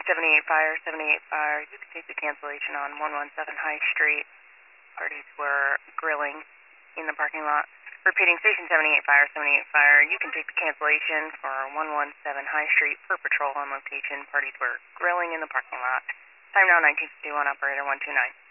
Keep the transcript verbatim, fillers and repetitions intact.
seventy-eight Fire, seventy-eight Fire, you can take the cancellation on one one seven High Street. Parties were grilling in the parking lot. Repeating, Station seventy-eight Fire, seventy-eight Fire, you can take the cancellation for one one seven High Street per patrol on location. Parties were grilling in the parking lot. Time now nineteen fifty-one, operator one two nine.